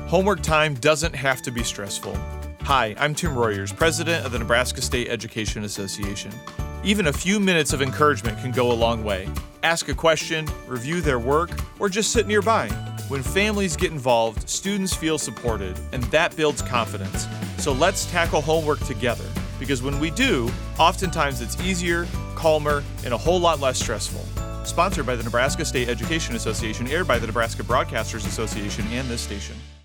Homework time doesn't have to be stressful. Hi, I'm Tim Royers, president of the Nebraska State Education Association. Even a few minutes of encouragement can go a long way. Ask a question, review their work, or just sit nearby. When families get involved, students feel supported, and that builds confidence. So let's tackle homework together, because when we do, oftentimes it's easier, calmer, and a whole lot less stressful. Sponsored by the Nebraska State Education Association, aired by the Nebraska Broadcasters Association and this station.